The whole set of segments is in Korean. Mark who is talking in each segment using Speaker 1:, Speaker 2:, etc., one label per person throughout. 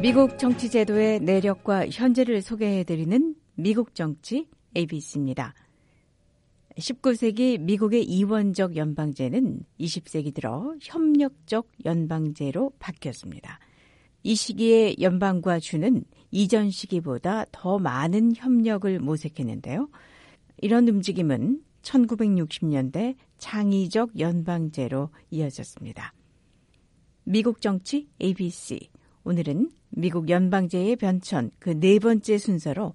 Speaker 1: 미국 정치 제도의 내력과 현재를 소개해드리는 미국 정치 ABC입니다. 19세기 미국의 이원적 연방제는 20세기 들어 협력적 연방제로 바뀌었습니다. 이 시기에 연방과 주는 이전 시기보다 더 많은 협력을 모색했는데요. 이런 움직임은 1960년대 창의적 연방제로 이어졌습니다. 미국 정치 ABC. 오늘은 미국 연방제의 변천 그 네 번째 순서로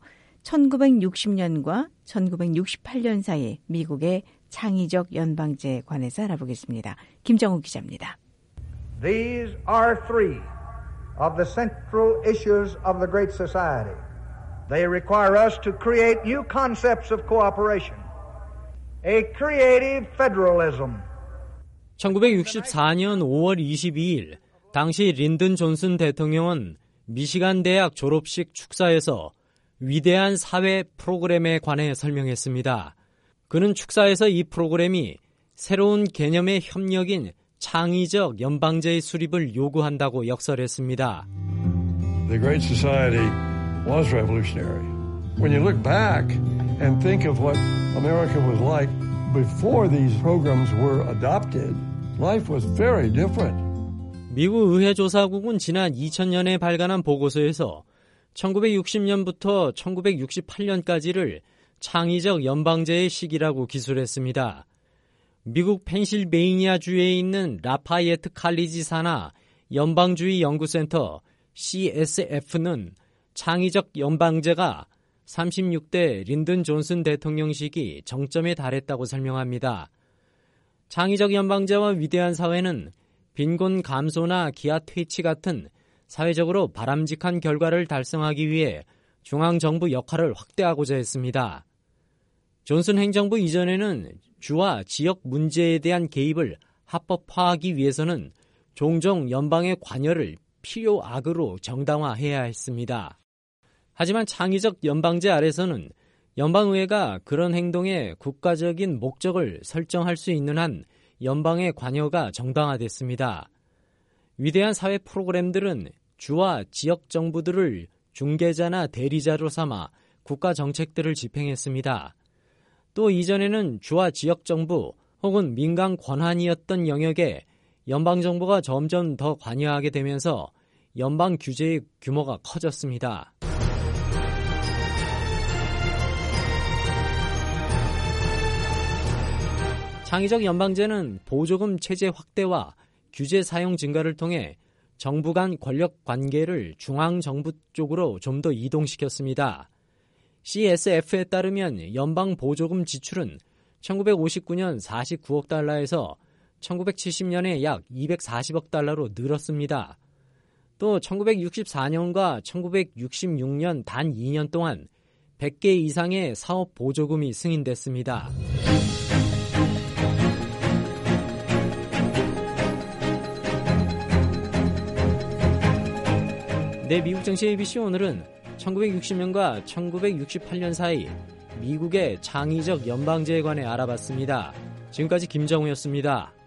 Speaker 1: 1960년과 1968년 사이 미국의 창의적 연방제에 관해서 알아보겠습니다. 김정우 기자입니다.
Speaker 2: These are three of the central issues of the Great Society. They require us to create new concepts of cooperation, a creative federalism.
Speaker 3: 1964년 5월 22일 당시 린든 존슨 대통령은 미시간 대학 졸업식 축사에서 위대한 사회 프로그램에 관해 설명했습니다. 그는 축사에서 이 프로그램이 새로운 개념의 협력인 창의적 연방제의 수립을 요구한다고 역설했습니다.
Speaker 4: The Great Society was revolutionary. When you look back and think of what America was like before these programs were adopted, life was very different.
Speaker 3: 미국 의회조사국은 지난 2000년에 발간한 보고서에서 1960년부터 1968년까지를 창의적 연방제의 시기라고 기술했습니다. 미국 펜실베이니아주에 있는 라파이에트 칼리지 산하 연방주의 연구센터 CSF는 창의적 연방제가 36대 린든 존슨 대통령 시기 정점에 달했다고 설명합니다. 창의적 연방제와 위대한 사회는 빈곤 감소나 기아 퇴치 같은 사회적으로 바람직한 결과를 달성하기 위해 중앙정부 역할을 확대하고자 했습니다. 존슨 행정부 이전에는 주와 지역 문제에 대한 개입을 합법화하기 위해서는 종종 연방의 관여를 필요악으로 정당화해야 했습니다. 하지만 창의적 연방제 아래서는 연방의회가 그런 행동에 국가적인 목적을 설정할 수 있는 한 연방의 관여가 정당화됐습니다. 위대한 사회 프로그램들은 주와 지역 정부들을 중개자나 대리자로 삼아 국가 정책들을 집행했습니다. 또 이전에는 주와 지역 정부 혹은 민간 권한이었던 영역에 연방 정부가 점점 더 관여하게 되면서 연방 규제의 규모가 커졌습니다. 창의적 연방제는 보조금 체제 확대와 규제 사용 증가를 통해 정부 간 권력 관계를 중앙정부 쪽으로 좀 더 이동시켰습니다. CSF에 따르면 연방 보조금 지출은 1959년 49억 달러에서 1970년에 약 240억 달러로 늘었습니다. 또 1964년과 1966년 단 2년 동안 100개 이상의 사업 보조금이 승인됐습니다. 네, 미국 정치 ABC 오늘은 1960년과 1968년 사이 미국의 창의적 연방제에 관해 알아봤습니다. 지금까지 김정우였습니다.